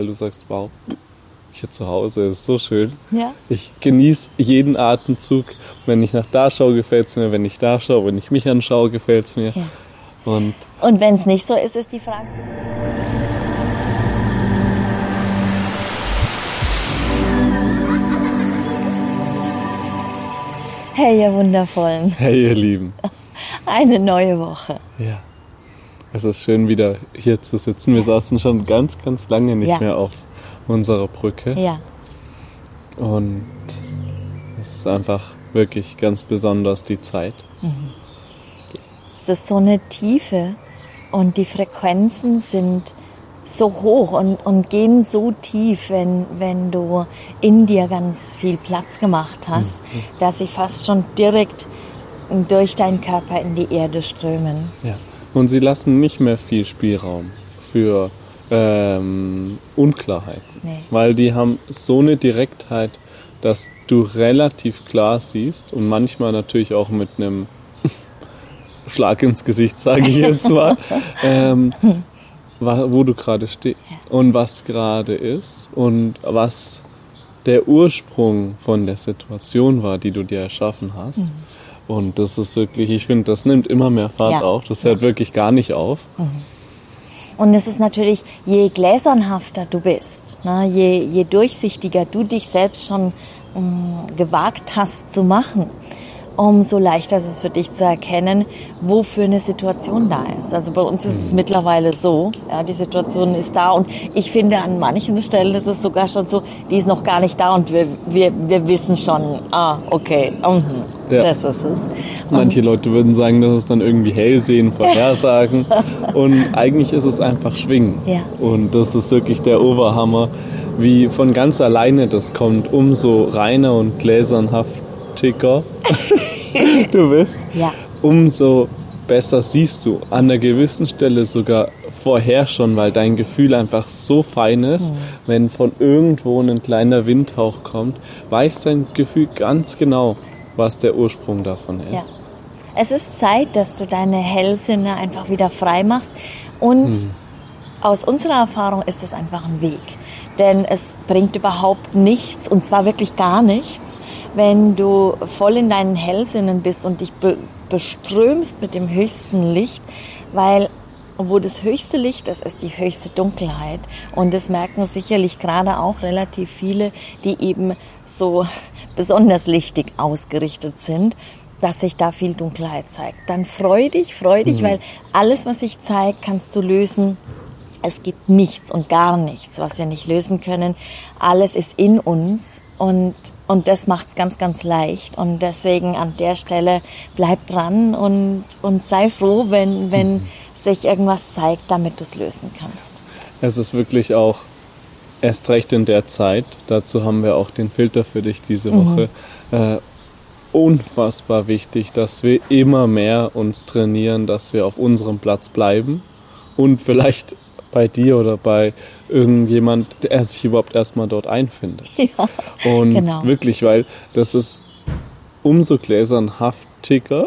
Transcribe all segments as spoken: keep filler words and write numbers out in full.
Du sagst, wow, hier zu Hause ist so schön. Ja. Ich genieße jeden Atemzug. Wenn ich nach da schaue, gefällt es mir. Wenn ich da schaue, wenn ich mich anschaue, gefällt es mir. Ja. Und, Und wenn es nicht so ist, ist die Frage... Hey, ihr Wundervollen. hey, ihr Lieben. Eine neue Woche. Ja. Es ist schön, wieder hier zu sitzen. Wir saßen schon ganz, ganz lange nicht Ja. mehr auf unserer Brücke. Ja. Und es ist einfach wirklich ganz besonders, die Zeit. Es ist so eine Tiefe und die Frequenzen sind so hoch und, und gehen so tief, wenn, wenn du in dir ganz viel Platz gemacht hast, mhm. dass sie fast schon direkt durch deinen Körper in die Erde strömen. Ja. Und sie lassen nicht mehr viel Spielraum für ähm, Unklarheiten, Nee. weil die haben so eine Direktheit, dass du relativ klar siehst und manchmal natürlich auch mit einem Schlag ins Gesicht, sage ich jetzt mal, ähm, wo du gerade stehst und was gerade ist und was der Ursprung von der Situation war, die du dir erschaffen hast. Mhm. Und das ist wirklich, ich finde, das nimmt immer mehr Fahrt ja. auf. Das hört ja. wirklich gar nicht auf. Mhm. Und es ist natürlich, je gläsernhafter du bist, ne, je, je durchsichtiger du dich selbst schon mh, gewagt hast zu machen, umso leichter ist es für dich zu erkennen, wofür eine Situation da ist. Also bei uns ist es mittlerweile so, ja, die Situation ist da und ich finde, an manchen Stellen ist es sogar schon so, die ist noch gar nicht da und wir, wir, wir wissen schon, ah, okay, mhm, ja. das ist es. Manche Leute würden sagen, das ist dann irgendwie Hellsehen, Vorhersagen und eigentlich ist es einfach Schwingen. Ja. Und das ist wirklich der Oberhammer, wie von ganz alleine das kommt, umso reiner und gläsernhaftiger du bist, ja. umso besser siehst du an einer gewissen Stelle sogar vorher schon, weil dein Gefühl einfach so fein ist, mhm. wenn von irgendwo ein kleiner Windhauch kommt, weiß dein Gefühl ganz genau, was der Ursprung davon ist. Ja. Es ist Zeit, dass du deine Hellsinne einfach wieder frei machst und mhm. aus unserer Erfahrung ist es einfach ein Weg, denn es bringt überhaupt nichts und zwar wirklich gar nichts, wenn du voll in deinen Hellsinnen bist und dich be- beströmst mit dem höchsten Licht, weil wo das höchste Licht ist, ist die höchste Dunkelheit. Und das merken sicherlich gerade auch relativ viele, die eben so besonders lichtig ausgerichtet sind, dass sich da viel Dunkelheit zeigt. Dann freu dich, freu dich, mhm. weil alles, was sich zeigt, kannst du lösen. Es gibt nichts und gar nichts, was wir nicht lösen können. Alles ist in uns und Und das macht's ganz, ganz leicht. Und deswegen an der Stelle bleib dran und, und sei froh, wenn, wenn mhm. sich irgendwas zeigt, damit du es lösen kannst. Es ist wirklich auch erst recht in der Zeit, dazu haben wir auch den Filter für dich diese Woche, mhm. äh, unfassbar wichtig, dass wir immer mehr uns trainieren, dass wir auf unserem Platz bleiben und vielleicht bei dir oder bei irgendjemand, der sich überhaupt erstmal dort einfindet. Ja, und genau. wirklich, weil das ist umso gläsernhaftiger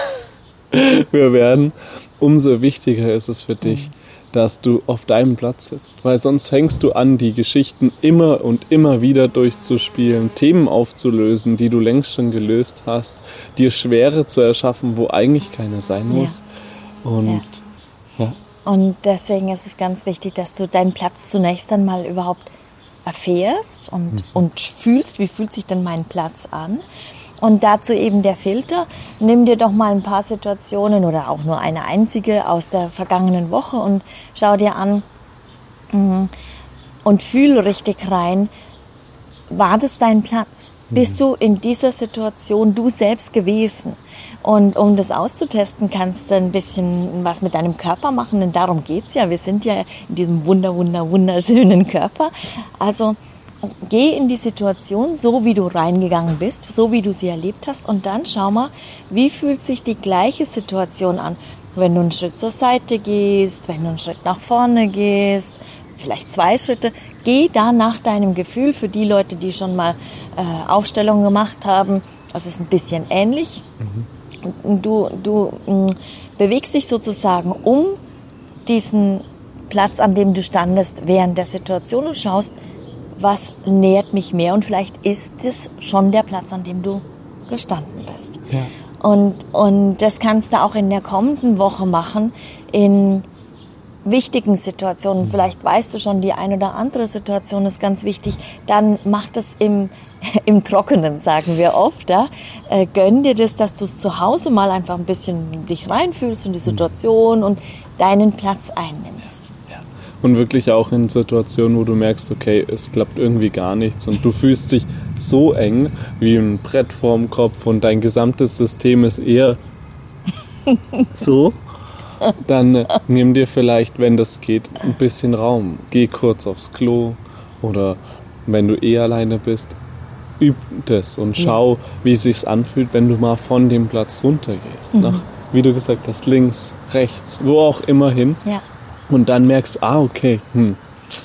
wir werden, umso wichtiger ist es für dich, mhm. dass du auf deinem Platz sitzt. Weil sonst fängst du an, die Geschichten immer und immer wieder durchzuspielen, Themen aufzulösen, die du längst schon gelöst hast, dir Schwere zu erschaffen, wo eigentlich keine sein muss. Ja. Und ja. ja. Und deswegen ist es ganz wichtig, dass du deinen Platz zunächst einmal überhaupt erfährst und, mhm. und fühlst, wie fühlt sich denn mein Platz an. Und dazu eben der Filter. Nimm dir doch mal ein paar Situationen oder auch nur eine einzige aus der vergangenen Woche und schau dir an mh, und fühl richtig rein, war das dein Platz? Mhm. Bist du in dieser Situation du selbst gewesen? Und um das auszutesten, kannst du ein bisschen was mit deinem Körper machen, denn darum geht's ja. Wir sind ja in diesem wunder, wunder, wunderschönen Körper. Also geh in die Situation, so wie du reingegangen bist, so wie du sie erlebt hast und dann schau mal, wie fühlt sich die gleiche Situation an, wenn du einen Schritt zur Seite gehst, wenn du einen Schritt nach vorne gehst, vielleicht zwei Schritte. Geh da nach deinem Gefühl. Für die Leute, die schon mal äh, Aufstellungen gemacht haben, das ist ein bisschen ähnlich. Mhm. Du, du mh, bewegst dich sozusagen um diesen Platz, an dem du standest während der Situation und schaust, was nährt mich mehr und vielleicht ist es schon der Platz, an dem du gestanden bist. Ja. Und, und das kannst du auch in der kommenden Woche machen, in wichtigen Situationen. Vielleicht weißt du schon, die ein oder andere Situation ist ganz wichtig. Dann mach das im, im Trockenen, sagen wir oft. Ja? Äh, gönn dir das, dass du es zu Hause mal einfach ein bisschen dich reinfühlst in die Situation und deinen Platz einnimmst. Ja. Und wirklich auch in Situationen, wo du merkst, okay, es klappt irgendwie gar nichts und du fühlst dich so eng wie ein Brett vorm Kopf und dein gesamtes System ist eher so, dann äh, nimm dir vielleicht, wenn das geht, ein bisschen Raum. Geh kurz aufs Klo oder wenn du eh alleine bist, üb das und schau, wie es sich anfühlt, wenn du mal von dem Platz runtergehst. Mhm. Nach, wie du gesagt hast, links, rechts, wo auch immer hin. Ja. Und dann merkst, ah, okay, hm,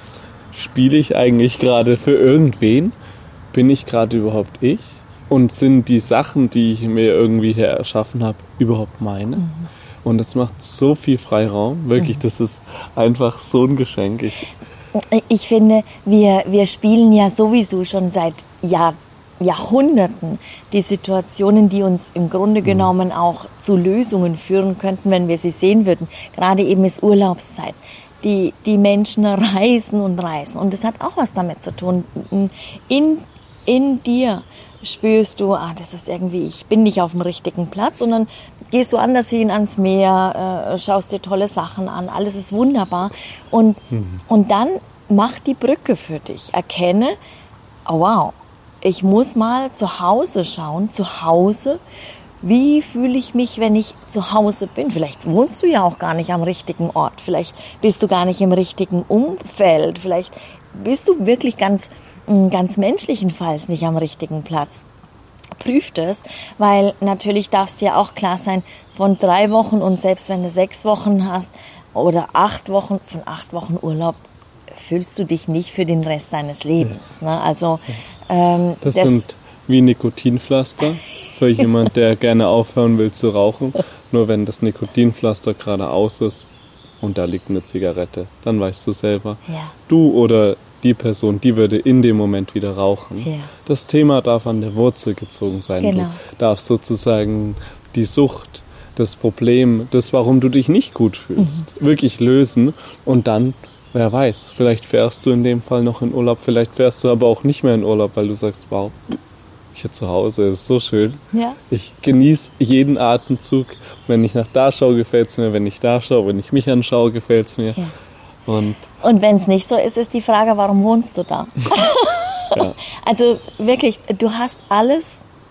spiele ich eigentlich gerade für irgendwen? Bin ich gerade überhaupt ich? Und sind die Sachen, die ich mir irgendwie hier erschaffen habe, überhaupt meine? Mhm. Und das macht so viel Freiraum. Wirklich, mhm. das ist einfach so ein Geschenk. Ich, ich finde, wir, wir spielen ja sowieso schon seit Jahr, Jahrhunderten die Situationen, die uns im Grunde genommen auch zu Lösungen führen könnten, wenn wir sie sehen würden. Gerade eben ist Urlaubszeit. Die, die Menschen reisen und reisen. Und das hat auch was damit zu tun. In, in dir spürst du, ah, das ist irgendwie, ich bin nicht auf dem richtigen Platz. Und dann gehst du anders hin ans Meer, äh, schaust dir tolle Sachen an. Alles ist wunderbar. Und, mhm. und dann mach die Brücke für dich. Erkenne, oh wow, ich muss mal zu Hause schauen. Zu Hause, wie fühle ich mich, wenn ich zu Hause bin? Vielleicht wohnst du ja auch gar nicht am richtigen Ort. Vielleicht bist du gar nicht im richtigen Umfeld. Vielleicht bist du wirklich ganz, ganz menschlichenfalls nicht am richtigen Platz. Prüf das, weil natürlich darf es dir auch klar sein, von drei Wochen und selbst wenn du sechs Wochen hast oder acht Wochen, von acht Wochen Urlaub, fühlst du dich nicht für den Rest deines Lebens. Ne? Also ähm, das, das sind wie Nikotinpflaster für jemand, der gerne aufhören will zu rauchen. Nur wenn das Nikotinpflaster gerade aus ist und da liegt eine Zigarette, dann weißt du selber, ja. du oder die Person, die würde in dem Moment wieder rauchen. Ja. Das Thema darf an der Wurzel gezogen sein. Genau. Du darfst sozusagen die Sucht, das Problem, das, warum du dich nicht gut fühlst, mhm. wirklich lösen und dann, wer weiß, vielleicht fährst du in dem Fall noch in Urlaub, vielleicht fährst du aber auch nicht mehr in Urlaub, weil du sagst, wow, hier zu Hause ist so schön. Ja. Ich genieße jeden Atemzug. Wenn ich nach da schaue, gefällt es mir. Wenn ich da schaue, wenn ich mich anschaue, gefällt es mir. Ja. Und, Und wenn es nicht so ist, ist die Frage, warum wohnst du da? ja. Also wirklich, du hast alles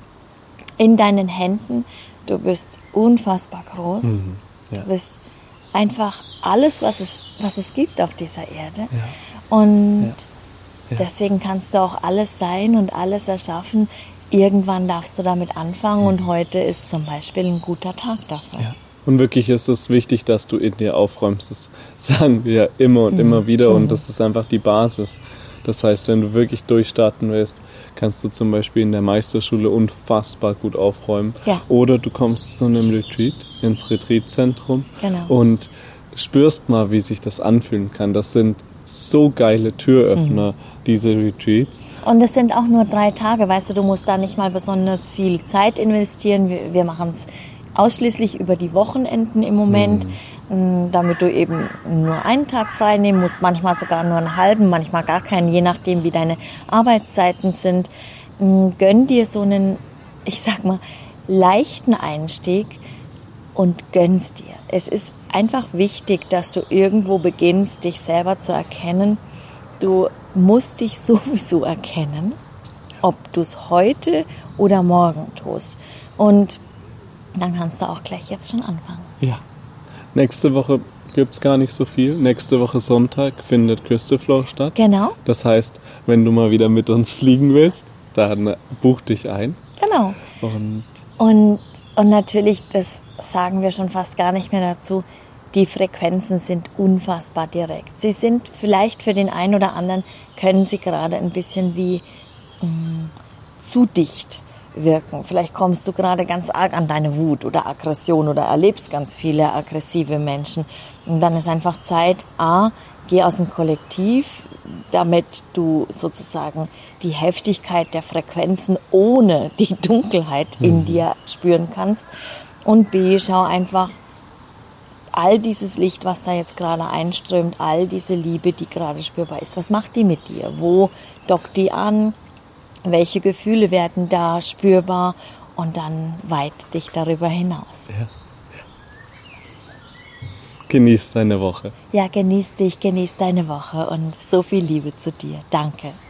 in deinen Händen. Du bist unfassbar groß. Mhm. Ja. Du bist einfach alles, was es, was es gibt auf dieser Erde. Ja. Und ja. Ja. deswegen kannst du auch alles sein und alles erschaffen. Irgendwann darfst du damit anfangen und heute ist zum Beispiel ein guter Tag dafür. Ja. Und wirklich ist es wichtig, dass du in dir aufräumst. Das sagen wir ja immer und mhm. immer wieder und das ist einfach die Basis. Das heißt, wenn du wirklich durchstarten willst, kannst du zum Beispiel in der Meisterschule unfassbar gut aufräumen. Ja. Oder du kommst zu einem Retreat, ins Retreatzentrum genau. und spürst mal, wie sich das anfühlen kann. Das sind so geile Türöffner, mhm. diese Retreats. Und es sind auch nur drei Tage, weißt du, du musst da nicht mal besonders viel Zeit investieren. Wir, wir machen es ausschließlich über die Wochenenden im Moment, mhm. damit du eben nur einen Tag frei nehmen musst, manchmal sogar nur einen halben, manchmal gar keinen, je nachdem wie deine Arbeitszeiten sind. Gönn dir so einen, ich sag mal, leichten Einstieg und gönn's dir. Es ist einfach wichtig, dass du irgendwo beginnst, dich selber zu erkennen. Du musst dich sowieso erkennen, ob du es heute oder morgen tust. Und dann kannst du auch gleich jetzt schon anfangen. Ja. Nächste Woche gibt es gar nicht so viel. Nächste Woche Sonntag findet Crystal Flow statt. Genau. Das heißt, wenn du mal wieder mit uns fliegen willst, dann buch dich ein. Genau. Und, und, und natürlich, das sagen wir schon fast gar nicht mehr dazu, die Frequenzen sind unfassbar direkt. Sie sind vielleicht für den einen oder anderen, können sie gerade ein bisschen wie mh, zu dicht wirken. Vielleicht kommst du gerade ganz arg an deine Wut oder Aggression oder erlebst ganz viele aggressive Menschen. Und dann ist einfach Zeit, A, geh aus dem Kollektiv, damit du sozusagen die Heftigkeit der Frequenzen ohne die Dunkelheit in mhm. dir spüren kannst. Und B, schau einfach all dieses Licht, was da jetzt gerade einströmt, all diese Liebe, die gerade spürbar ist. Was macht die mit dir? Wo dockt die an? Welche Gefühle werden da spürbar? Und dann weit dich darüber hinaus. Ja. Genieß deine Woche. Ja, genieß dich, genieß deine Woche und so viel Liebe zu dir. Danke.